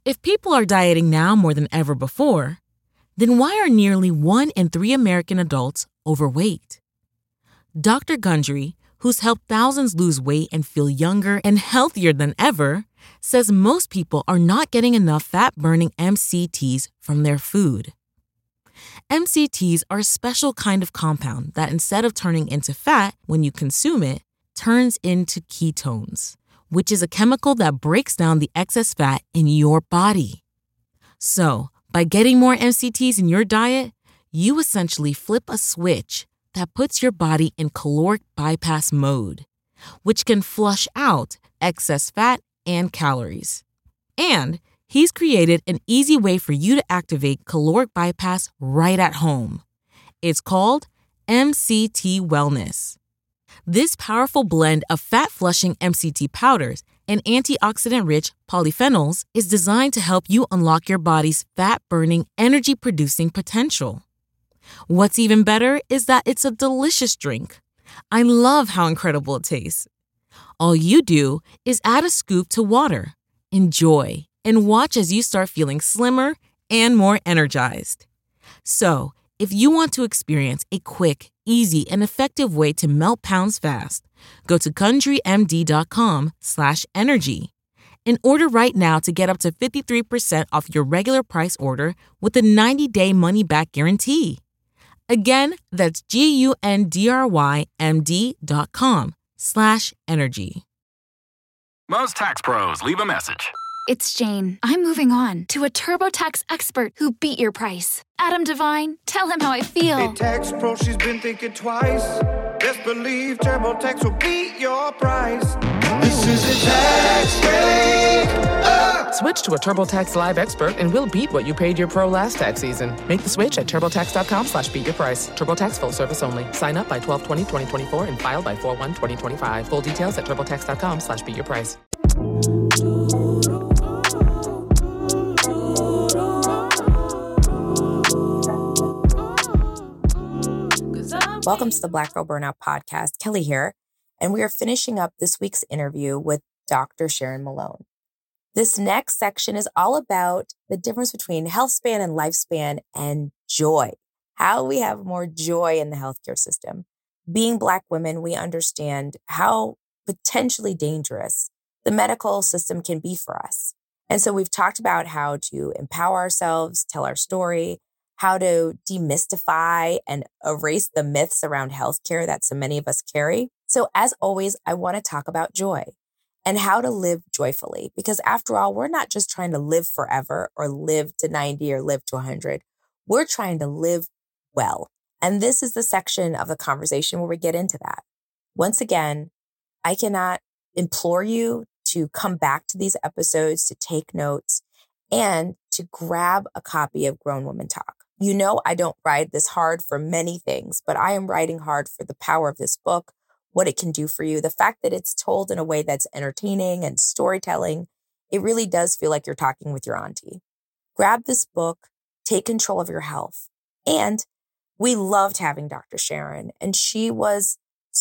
If people are dieting now more than ever before, then why are nearly 1 in 3 American adults overweight? Dr. Gundry, who's helped thousands lose weight and feel younger and healthier than ever, says most people are not getting enough fat-burning MCTs from their food. MCTs are a special kind of compound that instead of turning into fat when you consume it, turns into ketones, which is a chemical that breaks down the excess fat in your body. So, by getting more MCTs in your diet, you essentially flip a switch that puts your body in caloric bypass mode, which can flush out excess fat and calories. And he's created an easy way for you to activate caloric bypass right at home. It's called MCT Wellness. This powerful blend of fat-flushing MCT powders and antioxidant-rich polyphenols is designed to help you unlock your body's fat-burning, energy-producing potential. What's even better is that it's a delicious drink. I love how incredible it tastes. All you do is add a scoop to water, enjoy, and watch as you start feeling slimmer and more energized. So, if you want to experience a quick, easy, and effective way to melt pounds fast, go to GundryMD.com/energy and order right now to get up to 53% off your regular price order with a 90-day money-back guarantee. Again, that's GUNDRYMD.com/energy. Most tax pros leave a message. It's Jane. I'm moving on to a TurboTax expert who beat your price. Adam Devine, tell him how I feel. Hey, tax pro, she's been thinking twice. Best believe TurboTax will beat your price. This is a tax break. Switch to a TurboTax Live expert and we'll beat what you paid your pro last tax season. Make the switch at TurboTax.com/beatyourprice. TurboTax full service only. Sign up by 12/20/2024 and file by 4/1/2025. Full details at TurboTax.com/beatyourprice. Welcome to the Black Girl Burnout Podcast. Kelly here, and we are finishing up this week's interview with Dr. Sharon Malone. This next section is all about the difference between health span and lifespan and joy, how we have more joy in the healthcare system. Being Black women, we understand how potentially dangerous the medical system can be for us. And so we've talked about how to empower ourselves, tell our story, how to demystify and erase the myths around healthcare that so many of us carry. So as always, I want to talk about joy and how to live joyfully, because after all, we're not just trying to live forever or live to 90 or live to 100. We're trying to live well. And this is the section of the conversation where we get into that. Once again, I cannot implore you to come back to these episodes, to take notes, and to grab a copy of Grown Woman Talk. You know, I don't ride this hard for many things, but I am riding hard for the power of this book, what it can do for you. The fact that it's told in a way that's entertaining and storytelling, it really does feel like you're talking with your auntie. Grab this book, take control of your health. And we loved having Dr. Sharon, and she was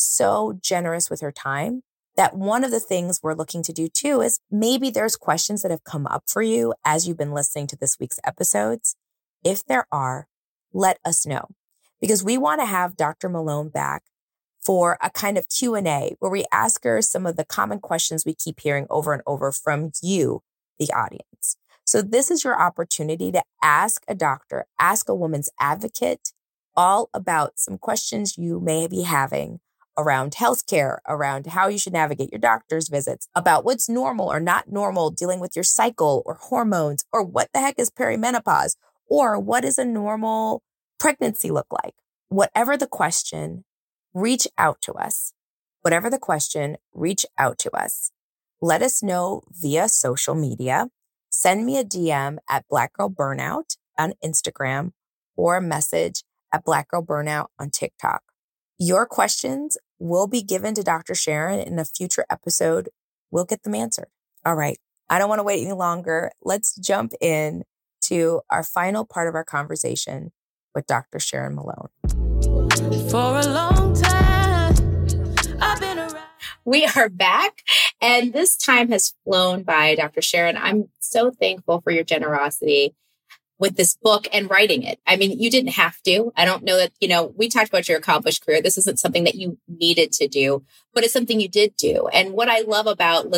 so generous with her time that one of the things we're looking to do too is maybe there's questions that have come up for you as you've been listening to this week's episodes. If there are, let us know, because we want to have Dr. Malone back for a kind of Q&A where we ask her some of the common questions we keep hearing over and over from you, the audience. So this is your opportunity to ask a doctor, ask a woman's advocate all about some questions you may be having around healthcare, around how you should navigate your doctor's visits, about what's normal or not normal, dealing with your cycle or hormones, or what the heck is perimenopause, or what does a normal pregnancy look like? Whatever the question, reach out to us. Whatever the question, reach out to us. Let us know via social media. Send me a DM at Black Girl Burnout on Instagram or a message at Black Girl Burnout on TikTok. Your questions will be given to Dr. Sharon in a future episode. We'll get them answered. All right. I don't want to wait any longer. Let's jump in to our final part of our conversation with Dr. Sharon Malone. For a long time, I've been around. We are back, and this time has flown by, Dr. Sharon. I'm so thankful for your generosity with this book and writing it. I mean, you didn't have to. I don't know that, we talked about your accomplished career. This isn't something that you needed to do, but it's something you did do. And what I love about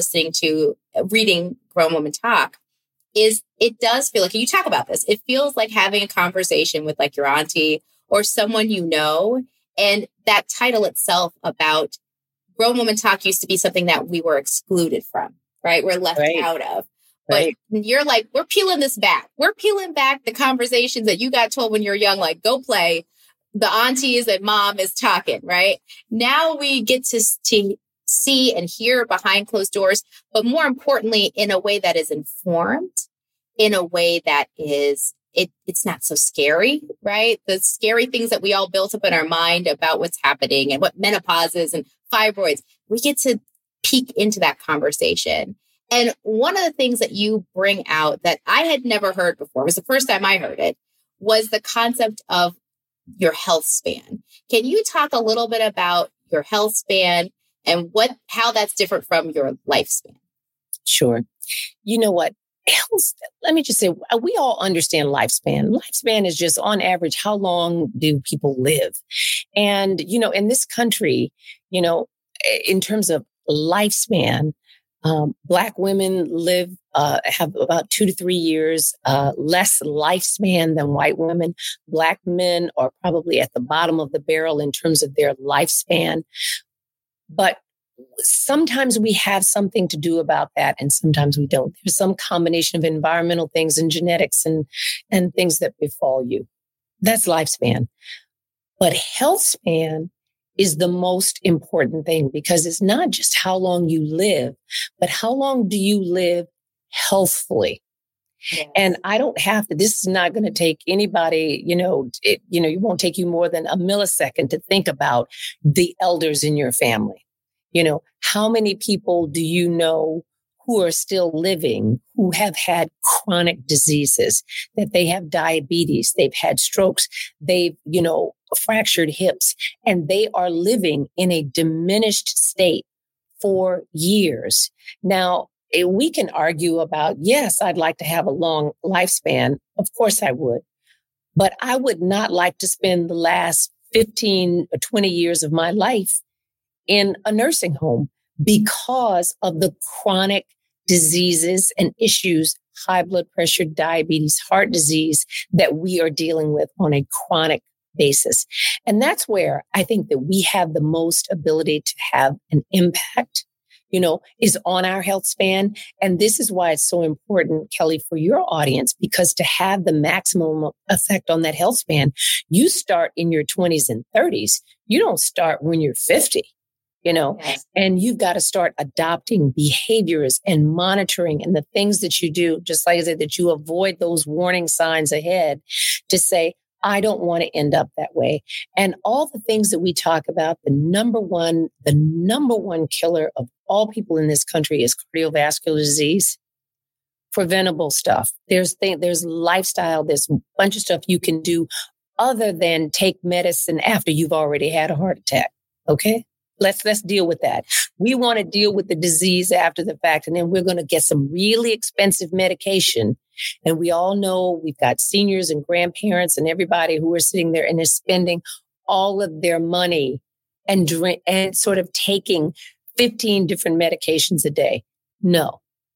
reading Grown Woman Talk is it does feel like, you talk about this, it feels like having a conversation with like your auntie or someone you know. And that title itself about Grown Woman Talk used to be something that we were excluded from, right? We're left out of. But you're like, we're peeling this back. We're peeling back the conversations that you got told when you're young, like, go play. The aunties and mom is talking, right? Now we get to see and hear behind closed doors, but more importantly, in a way that is informed, in a way that is, it's not so scary, right? The scary things that we all built up in our mind about what's happening and what menopause is and fibroids, we get to peek into that conversation. And one of the things that you bring out that I had never heard before, it was the first time I heard it, was the concept of your health span. Can you talk a little bit about your health span and how that's different from your lifespan? Sure. You know what? Let me just say, we all understand lifespan. Lifespan is just on average, how long do people live? And, in this country, in terms of lifespan, Black women have about 2 to 3 years less lifespan than white women. Black men are probably at the bottom of the barrel in terms of their lifespan. But sometimes we have something to do about that, and sometimes we don't. There's some combination of environmental things and genetics and things that befall you. That's lifespan. But health span is the most important thing, because it's not just how long you live, but how long do you live healthfully? Yes. And I don't have to, this is not going to take anybody, it won't take you more than a millisecond to think about the elders in your family. How many people do you know who are still living, who have had chronic diseases, that they have diabetes, they've had strokes, they've, fractured hips, and they are living in a diminished state for years. Now, we can argue about, yes, I'd like to have a long lifespan. Of course I would. But I would not like to spend the last 15 or 20 years of my life in a nursing home because of the chronic diseases and issues, high blood pressure, diabetes, heart disease that we are dealing with on a chronic basis. And that's where I think that we have the most ability to have an impact, is on our health span. And this is why it's so important, Kelly, for your audience, because to have the maximum effect on that health span, you start in your 20s and 30s. You don't start when you're 50. Yes. And you've got to start adopting behaviors and monitoring and the things that you do, just like I said, that you avoid those warning signs ahead to say, I don't want to end up that way. And all the things that we talk about, the number one killer of all people in this country is cardiovascular disease, preventable stuff. There's lifestyle, there's a bunch of stuff you can do other than take medicine after you've already had a heart attack. Okay? Let's deal with that. We want to deal with the disease after the fact, and then we're going to get some really expensive medication. And we all know we've got seniors and grandparents and everybody who are sitting there and they're spending all of their money and sort of taking 15 different medications a day. No.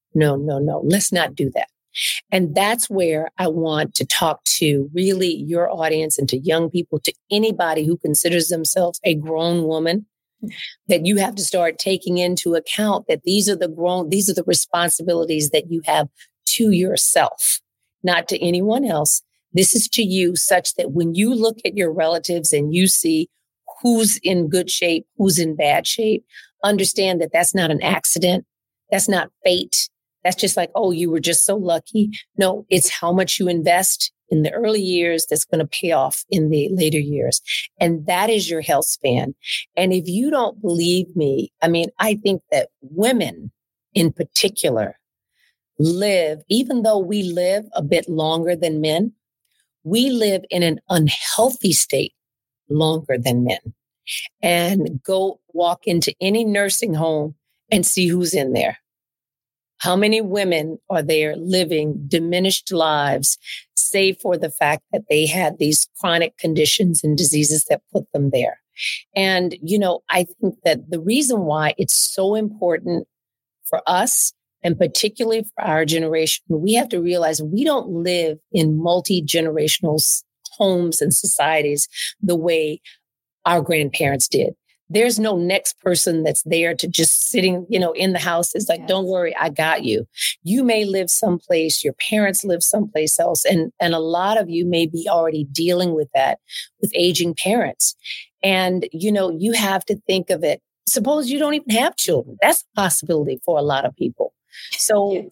Let's not do that. And that's where I want to talk to really your audience and to young people, to anybody who considers themselves a grown woman, that you have to start taking into account that these are the responsibilities that you have to yourself, not to anyone else. This is to you, such that when you look at your relatives and you see who's in good shape, who's in bad shape, understand that that's not an accident. That's not fate. That's just like, oh, you were just so lucky. No, it's how much you invest in the early years that's going to pay off in the later years. And that is your health span. And if you don't believe me, I think that women in particular live, even though we live a bit longer than men, we live in an unhealthy state longer than men. and go walk into any nursing home and see who's in there. How many women are there living diminished lives, save for the fact that they had these chronic conditions and diseases that put them there? And, I think that the reason why it's so important for us, and particularly for our generation, we have to realize we don't live in multi-generational homes and societies the way our grandparents did. There's no next person that's there to just sitting, in the house. It's like, Don't worry, I got you. You may live someplace, your parents live someplace else. And a lot of you may be already dealing with that with aging parents. And, you have to think of it. Suppose you don't even have children. That's a possibility for a lot of people. So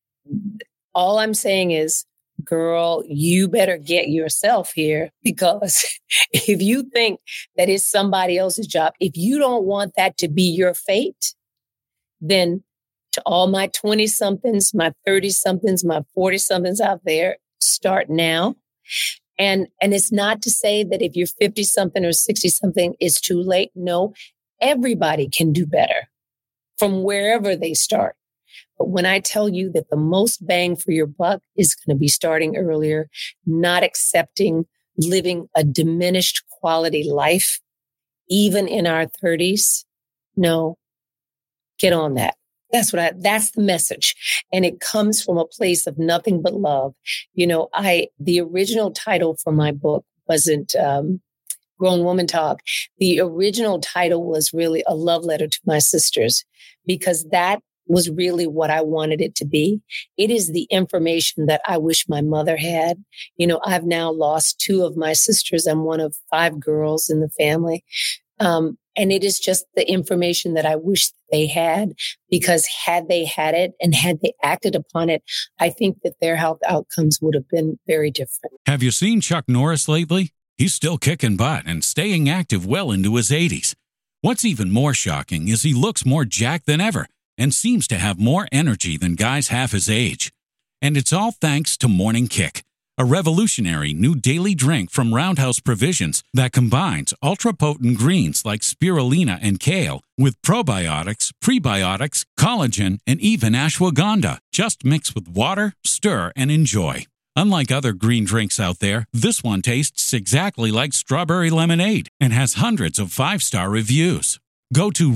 all I'm saying is, girl, you better get yourself here, because if you think that it's somebody else's job, if you don't want that to be your fate, then to all my 20-somethings, my 30-somethings, my 40-somethings out there, start now. And it's not to say that if you're 50-something or 60-something, it's too late. No, everybody can do better from wherever they start. But when I tell you that the most bang for your buck is going to be starting earlier, not accepting living a diminished quality life, even in our 30s, no, get on that. That's the message. And it comes from a place of nothing but love. The original title for my book wasn't Grown Woman Talk. The original title was really a love letter to my sisters, because that was really what I wanted it to be. It is the information that I wish my mother had. I've now lost 2 of my sisters. I'm one of 5 girls in the family. And it is just the information that I wish they had, because had they had it and had they acted upon it, I think that their health outcomes would have been very different. Have you seen Chuck Norris lately? He's still kicking butt and staying active well into his 80s. What's even more shocking is he looks more jacked than ever and seems to have more energy than guys half his age. And it's all thanks to Morning Kick, a revolutionary new daily drink from Roundhouse Provisions that combines ultra-potent greens like spirulina and kale with probiotics, prebiotics, collagen, and even ashwagandha. Just mix with water, stir, and enjoy. Unlike other green drinks out there, this one tastes exactly like strawberry lemonade and has hundreds of 5-star reviews. Go to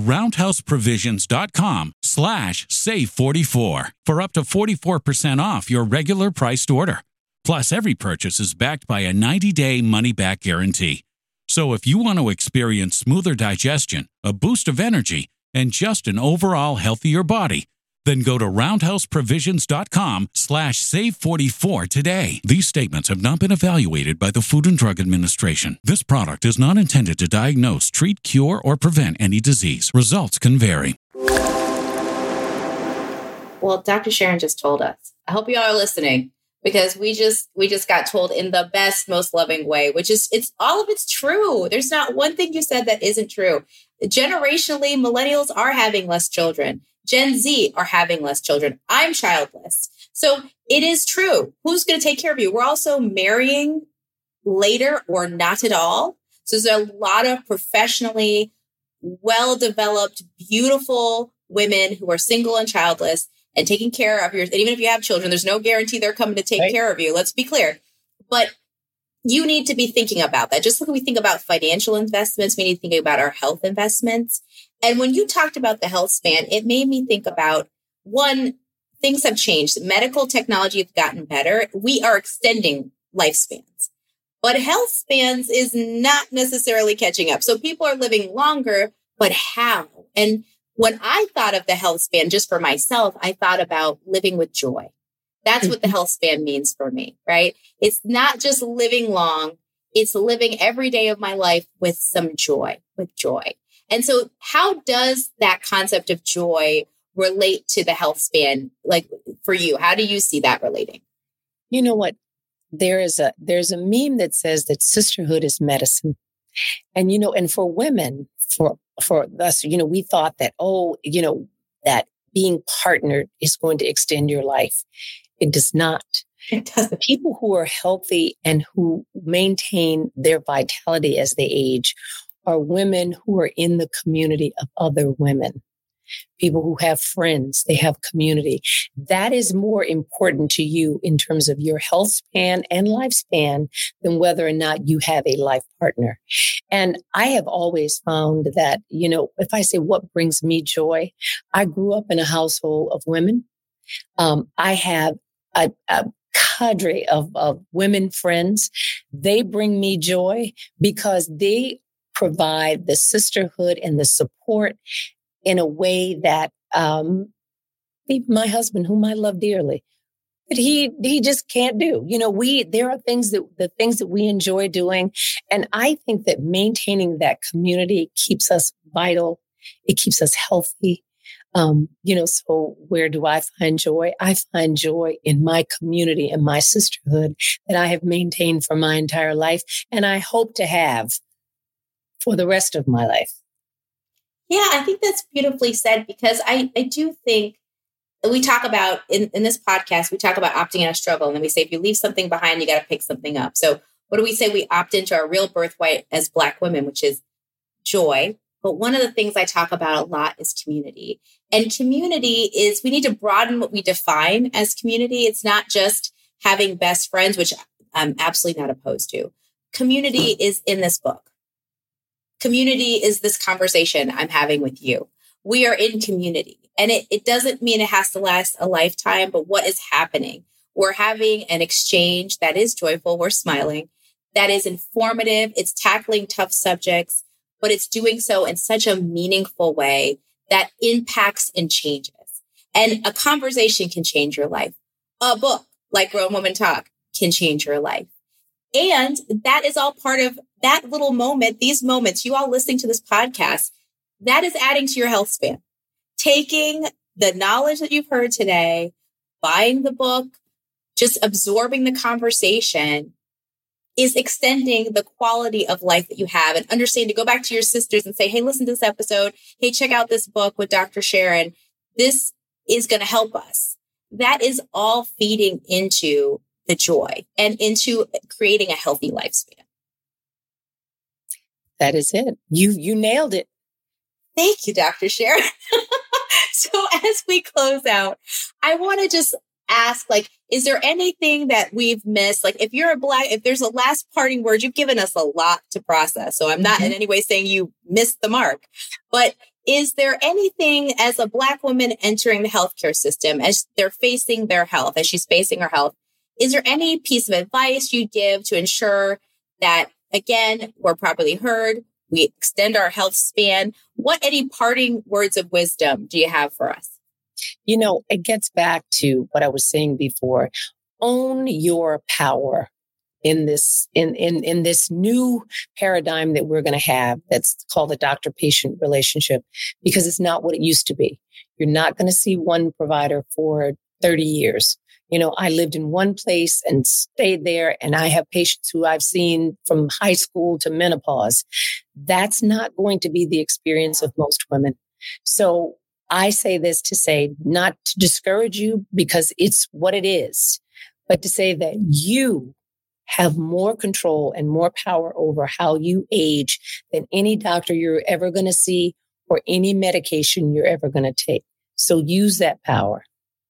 roundhouseprovisions.com/save44 for up to 44% off your regular priced order. Plus, every purchase is backed by a 90-day money-back guarantee. So if you want to experience smoother digestion, a boost of energy, and just an overall healthier body, then go to roundhouseprovisions.com/save44 today. These statements have not been evaluated by the Food and Drug Administration. This product is not intended to diagnose, treat, cure, or prevent any disease. Results can vary. Well, Dr. Sharon just told us. I hope you all are listening, because we just got told in the best, most loving way, which is all of it's true. There's not one thing you said that isn't true. Generationally, millennials are having less children. Gen Z are having less children. I'm childless. So it is true. Who's going to take care of you? We're also marrying later or not at all. So there's a lot of professionally well-developed, beautiful women who are single and childless and taking care of yours. And even if you have children, there's no guarantee they're coming to take care of you. Let's be clear. But you need to be thinking about that. Just like we think about financial investments, we need to think about our health investments. And when you talked about the health span, it made me think about, one, things have changed. Medical technology has gotten better. We are extending lifespans. But health spans is not necessarily catching up. So people are living longer, but how? And when I thought of the health span, just for myself, I thought about living with joy. That's what the health span means for me, right? It's not just living long. It's living every day of my life with some joy, And so how does that concept of joy relate to the health span? Like for you, how do you see that relating? You know what? There's a meme that says that sisterhood is medicine. And, and for women, for us, we thought that, that being partnered is going to extend your life. It does not. It doesn't. People who are healthy and who maintain their vitality as they age are women who are in the community of other women. People who have friends, they have community. That is more important to you in terms of your health span and lifespan than whether or not you have a life partner. And I have always found that, if I say what brings me joy, I grew up in a household of women. I have a cadre of women friends. They bring me joy because they provide the sisterhood and the support in a way that even my husband, whom I love dearly, that he just can't do. There are the things that we enjoy doing. And I think that maintaining that community keeps us vital. It keeps us healthy. So where do I find joy? I find joy in my community and my sisterhood that I have maintained for my entire life. And I hope to have for the rest of my life. Yeah, I think that's beautifully said, because I do think we talk about in this podcast, we talk about opting out of struggle. And then we say, if you leave something behind, you got to pick something up. So what do we say? We opt into our real birthright as Black women, which is joy. But one of the things I talk about a lot is community. And community is, we need to broaden what we define as community. It's not just having best friends, which I'm absolutely not opposed to. Community is in this book. Community is this conversation I'm having with you. We are in community. And it doesn't mean it has to last a lifetime, but what is happening? We're having an exchange that is joyful. We're smiling. That is informative. It's tackling tough subjects, but it's doing so in such a meaningful way that impacts and changes. And a conversation can change your life. A book like Grown Woman Talk can change your life. And that is all part of that little moment, these moments, you all listening to this podcast, that is adding to your health span. Taking the knowledge that you've heard today, buying the book, just absorbing the conversation is extending the quality of life that you have, and understanding to go back to your sisters and say, hey, listen to this episode. Hey, check out this book with Dr. Sharon. This is going to help us. That is all feeding into the joy and into creating a healthy lifespan. That is it. You nailed it. Thank you, Dr. Sharon. So as we close out, I want to just ask, is there anything that we've missed? If there's a last parting word, you've given us a lot to process. So I'm not in any way saying you missed the mark, but is there anything as a Black woman entering the healthcare system, as they're facing their health, as she's facing her health, is there any piece of advice you give to ensure that, again, we're properly heard, we extend our health span? Any parting words of wisdom do you have for us? It gets back to what I was saying before. Own your power in this new paradigm that we're going to have that's called the doctor-patient relationship, because it's not what it used to be. You're not going to see one provider for 30 years. I lived in one place and stayed there, and I have patients who I've seen from high school to menopause. That's not going to be the experience of most women. So I say this to say, not to discourage you because it's what it is, but to say that you have more control and more power over how you age than any doctor you're ever going to see or any medication you're ever going to take. So use that power.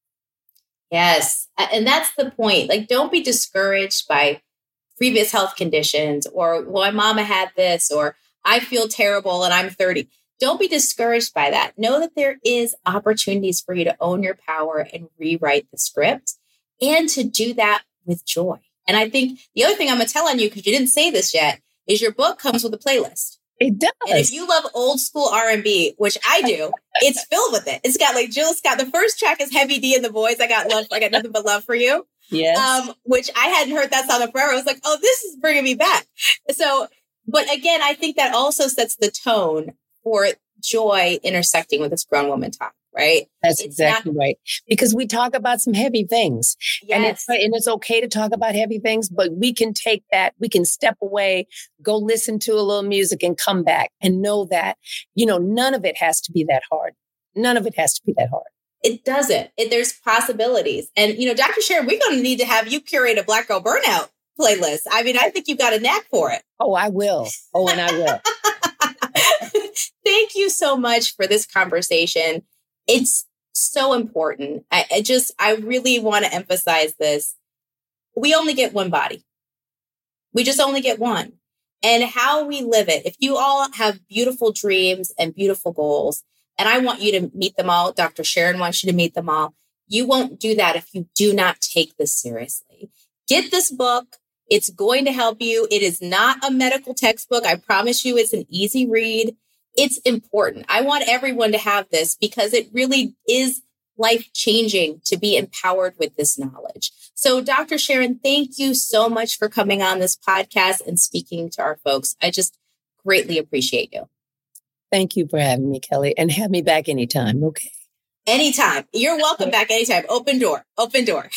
Yes. And that's the point. Don't be discouraged by previous health conditions or, well, my mama had this, or I feel terrible and I'm 30. Don't be discouraged by that. Know that there is opportunities for you to own your power and rewrite the script, and to do that with joy. And I think the other thing I'm going to tell on you, because you didn't say this yet, is your book comes with a playlist. It does. And if you love old school R&B, which I do, it's filled with it. It's got Jill Scott. The first track is Heavy D and the Boys. I got nothing but love for you. Yes. Which I hadn't heard that song forever. I was like, oh, this is bringing me back. So, but again, I think that also sets the tone for joy intersecting with this Grown Woman Talk, right? That's exactly right. Because we talk about some heavy things. Yes. And it's okay to talk about heavy things, but we can take that, we can step away, go listen to a little music and come back and know that, none of it has to be that hard. None of it has to be that hard. It doesn't. There's possibilities. And, Dr. Sharon, we're going to need to have you curate a Black Girl Burnout playlist. I mean, I think you've got a knack for it. Oh, I will. Oh, and I will. thank you so much for this conversation. It's so important. I really want to emphasize this. We only get one body. We just only get one. And how we live it. If you all have beautiful dreams and beautiful goals, and I want you to meet them all, Dr. Sharon wants you to meet them all, you won't do that if you do not take this seriously. Get this book. It's going to help you. It is not a medical textbook. I promise you it's an easy read. It's important. I want everyone to have this because it really is life-changing to be empowered with this knowledge. So Dr. Sharon, thank you so much for coming on this podcast and speaking to our folks. I just greatly appreciate you. Thank you for having me, Kelly, and have me back anytime. Okay. Anytime. You're welcome back anytime. Open door. Open door.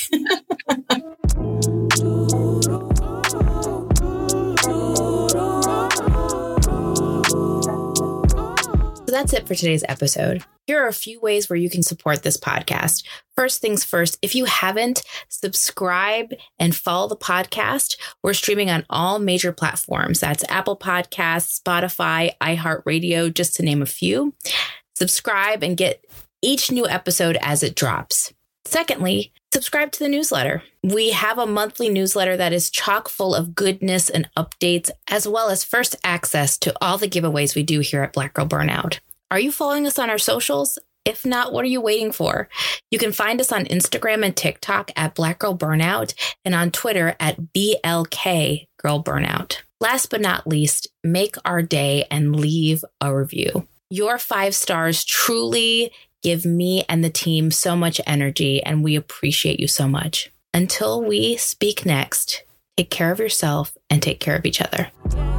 So that's it for today's episode. Here are a few ways where you can support this podcast. First things first, if you haven't, subscribe and follow the podcast. We're streaming on all major platforms. That's Apple Podcasts, Spotify, iHeartRadio, just to name a few. Subscribe and get each new episode as it drops. Secondly, subscribe to the newsletter. We have a monthly newsletter that is chock full of goodness and updates, as well as first access to all the giveaways we do here at Black Girl Burnout. Are you following us on our socials? If not, what are you waiting for? You can find us on Instagram and TikTok at Black Girl Burnout and on Twitter at BLK Girl Burnout. Last but not least, make our day and leave a review. Your 5 stars truly give me and the team so much energy, and we appreciate you so much. Until we speak next, take care of yourself and take care of each other.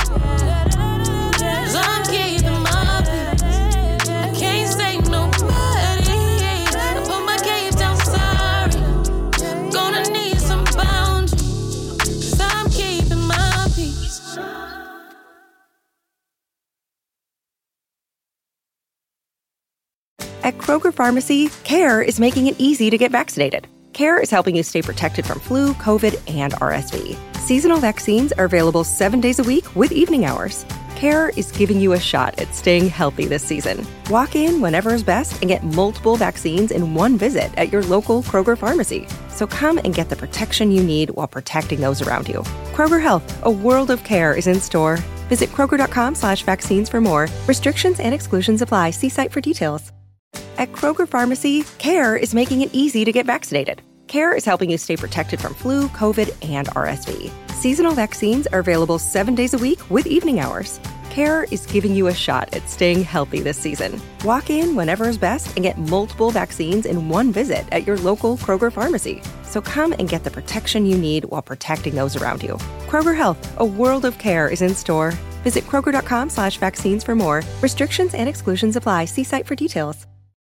At Kroger Pharmacy, CARE is making it easy to get vaccinated. CARE is helping you stay protected from flu, COVID, and RSV. Seasonal vaccines are available 7 days a week with evening hours. CARE is giving you a shot at staying healthy this season. Walk in whenever is best and get multiple vaccines in one visit at your local Kroger Pharmacy. So come and get the protection you need while protecting those around you. Kroger Health, a world of care is in store. Visit Kroger.com/vaccines for more. Restrictions and exclusions apply. See site for details. At Kroger Pharmacy, CARE is making it easy to get vaccinated. CARE is helping you stay protected from flu, COVID, and RSV. Seasonal vaccines are available 7 days a week with evening hours. CARE is giving you a shot at staying healthy this season. Walk in whenever is best and get multiple vaccines in one visit at your local Kroger Pharmacy. So come and get the protection you need while protecting those around you. Kroger Health, a world of care is in store. Visit Kroger.com/vaccines for more. Restrictions and exclusions apply. See site for details.